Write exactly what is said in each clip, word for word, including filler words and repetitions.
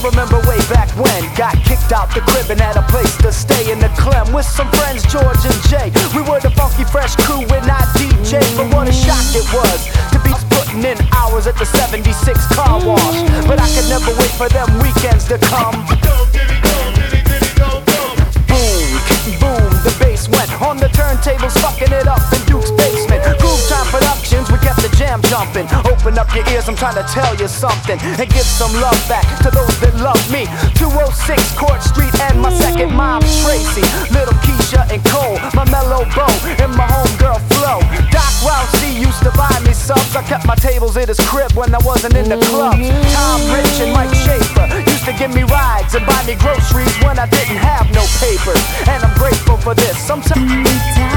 remember way back when, got kicked out the crib and had a place to stay in the Clem with some friends, George and Jay. We were the funky fresh crew and I D J, but what a shock it was to be putting in hours at the seventy-six car wash. But I could never wait for them weekends to come. Boom, boom, the bass went on the turntables, fucking it up in Duke's basement. Groove Time Productions, we kept the jam jumping. Open up your ears, I'm trying to tell you something, and give some love back to those that love me. Two oh six Court Street and my second mom, Tracy, Little Keisha and Cole, my mellow bow and my homegirl Flo. Doc Rousey used to buy me subs. I kept my tables at his crib when I wasn't in the clubs. Tom Rich and Mike Schaefer used to give me rides and buy me groceries when I didn't have no papers, and I'm grateful for this. Sometimes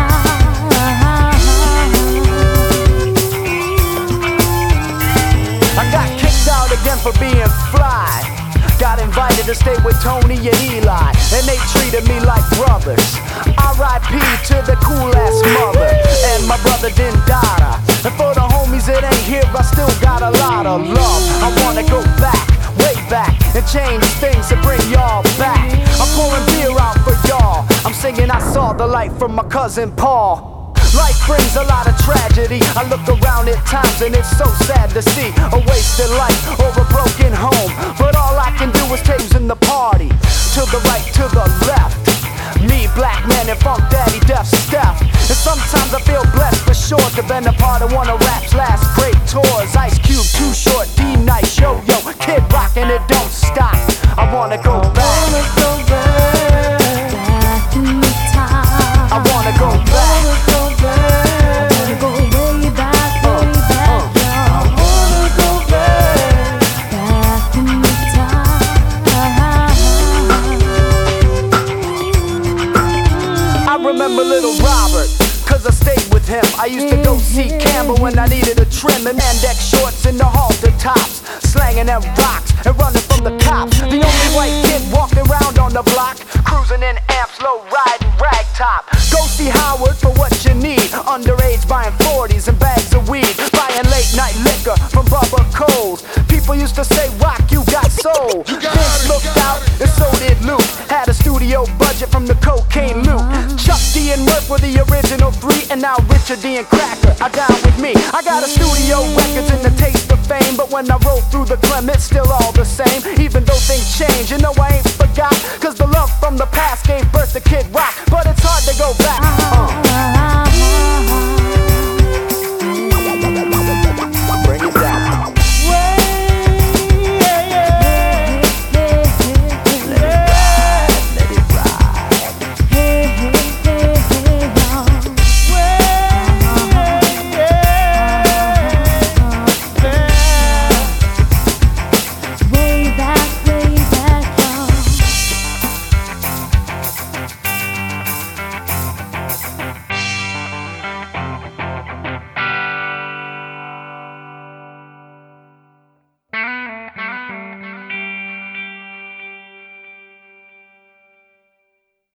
I got kicked out again for being fly. Got invited to stay with Tony and Eli, and they treated me like brothers. R I P to the cool ass mother and my brother Dindara. And for the homies that ain't here, I still got a lot of love. I wanna go back, way back, and change things and bring y'all back. I'm pouring beer out for y'all. I'm singing I saw the light from my cousin Paul. Life brings a lot of tragedy. I look around at times and it's so sad to see a wasted life or a broken home. But all I can do is taste in the party. To the right, to the left. Me, Black Man, and Funk Daddy, Def Steph. And sometimes I feel blessed for sure to been a part of one of rap's last great tours. Ice Cube, Too Short, D-Nice, Yo Yo, Kid Rock, and it don't stop. I wanna go back. I wanna go back. Back in the time. I wanna go back. Remember little Robert, cause I stayed with him. I used to go see Campbell when I needed a trim, and Mandex shorts and the halter tops, slanging them rocks and running from the cops. The only white kid walking around on the block, cruising in amps, low riding rag top. Go see Howard for what you need. Underage buying forties and bags of weed, buying late night liquor from Bubba Coles. People used to say, Rock, you got soul. Vince looked out and so did Luke. Had a studio budget from the cocaine loot. Chuck D and Murph were the original three, and now Richard D and Cracker are down with me. I got a studio records and the taste of fame, but when I roll through the Clem, it's still all the same. Even though things change, you know